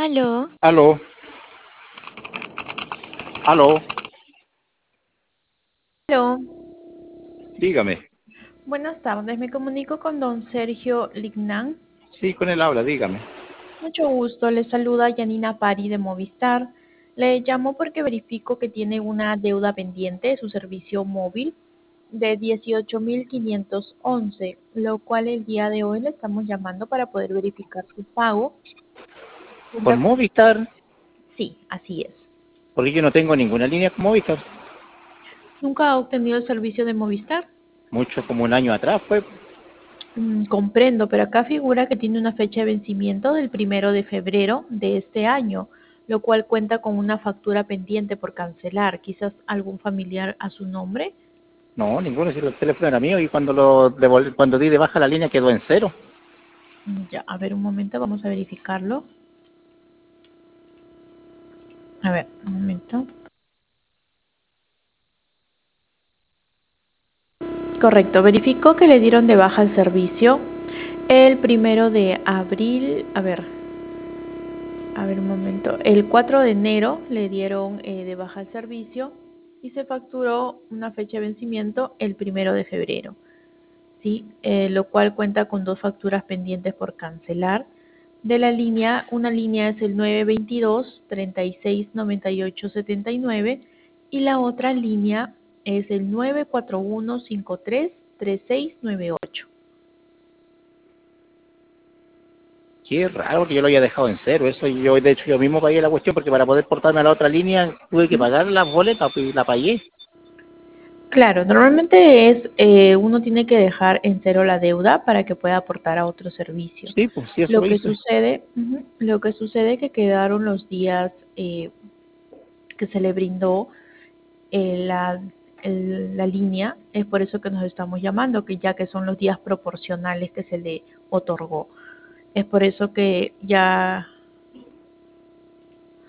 Aló, Aló, aló, aló. dígame. Buenas tardes, me comunico con don Sergio Lignán. Sí, con él habla, dígame. Mucho gusto, le saluda Yanina Pari de Movistar. Le llamo porque verifico que tiene una deuda pendiente de su servicio móvil de 18.511, lo cual el día de hoy le estamos llamando para poder verificar su pago. Con Cuenta con- Movistar, Sí, así es. porque yo no tengo ninguna línea con Movistar. ¿Nunca ha obtenido el servicio de Movistar? Mucho como un año atrás fue. Comprendo, pero acá figura que tiene una fecha de vencimiento del 1 de febrero de este año, lo cual cuenta con una factura pendiente por cancelar. Quizás algún familiar a su nombre. No, ninguno, si el teléfono era mío y cuando cuando di de baja la línea quedó en cero. Ya, a ver un momento, vamos a verificarlo. A ver, un momento. Correcto, verificó que le dieron de baja el servicio el 1 de abril. A ver un momento. El 4 de enero le dieron de baja el servicio y se facturó una fecha de vencimiento el 1 de febrero, ¿sí? Lo cual cuenta con dos facturas pendientes por cancelar. De la línea, una línea es el 922-3698-79 y la otra línea es el 941533698. Qué raro que yo lo haya dejado en cero. Eso yo, de hecho, yo mismo pagué la cuestión porque para poder portarme a la otra línea tuve que pagar las boletas y la pagué. Claro, normalmente uno tiene que dejar en cero la deuda para que pueda aportar a otro servicio. Sí, pues sí, eso Lo lo que hice. sucede, lo que sucede es que quedaron los días que se le brindó eh, la, la línea, es por eso que nos estamos llamando, que ya que son los días proporcionales que se le otorgó. Es por eso que ya